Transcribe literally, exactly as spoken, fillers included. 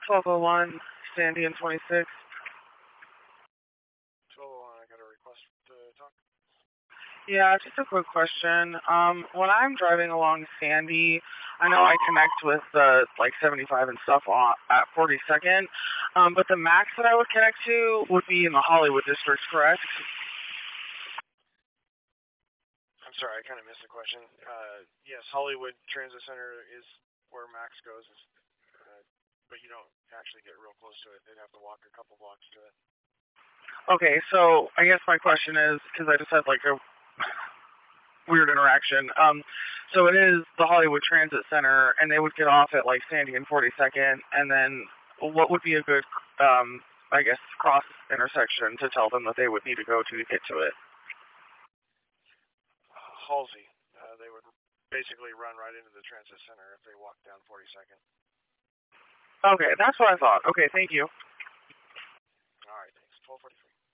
twelve oh one, Sandy and twenty-six. twelve oh one, I got a request to talk. Yeah, just a quick question. Um, when I'm driving along Sandy, I know I connect with the like seventy-five and stuff on, at forty-second, um, but the max that I would connect to would be in the Hollywood district, correct? I'm sorry, I kind of missed the question. Uh, yes, Hollywood Transit Center is where Max goes, uh, but you don't actually get real close to it. They'd have to walk a couple blocks to it. Okay, so I guess my question is, because I just had like a weird interaction. Um, so it is the Hollywood Transit Center, and they would get off at like Sandy and forty-second, and then what would be a good, um, I guess, cross intersection to tell them that they would need to go to to get to it? Halsey. Uh, they would basically run right into the transit center if they walked down forty-second. Okay, that's what I thought. Okay, thank you. All right, thanks. twelve forty-three.